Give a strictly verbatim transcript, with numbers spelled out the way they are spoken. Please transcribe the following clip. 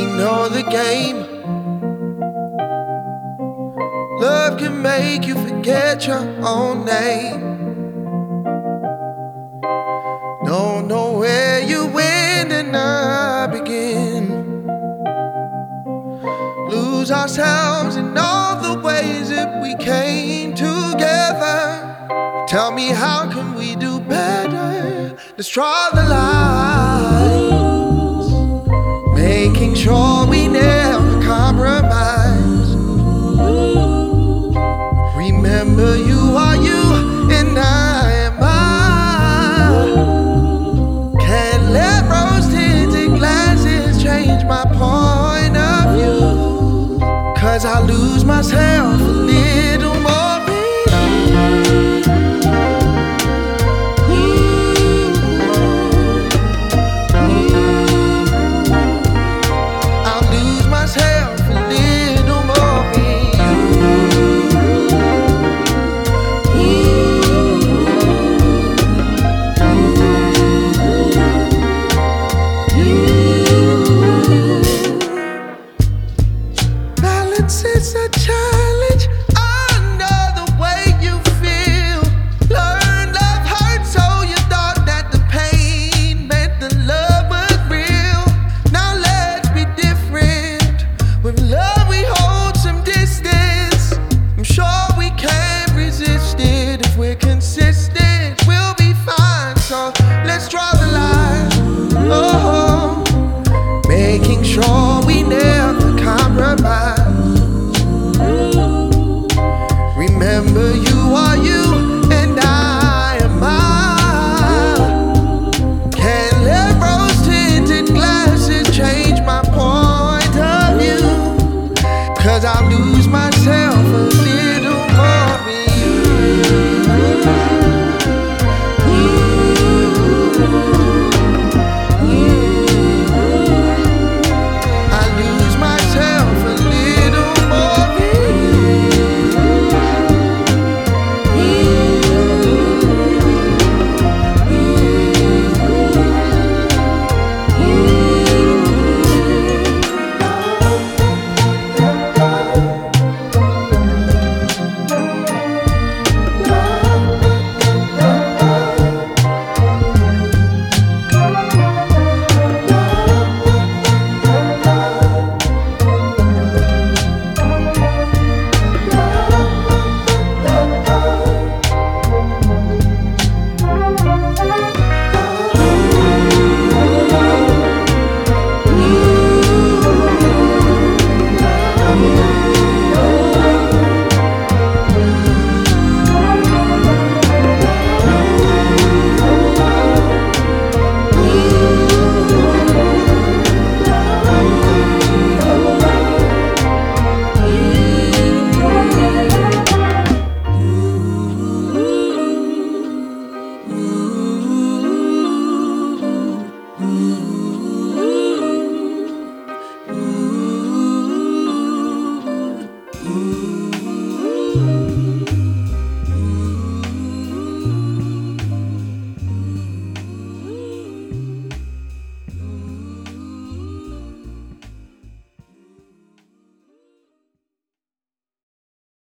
know the game. Love can make you forget your own name. Don't know where you end and I begin. Lose ourselves in all the ways that we came together. Tell me, how can we do better? Let's draw the lines, making sure we never compromise. Remember, you are you and I am I. Can't let rose-tinted glasses change my point of view, 'cause I lose myself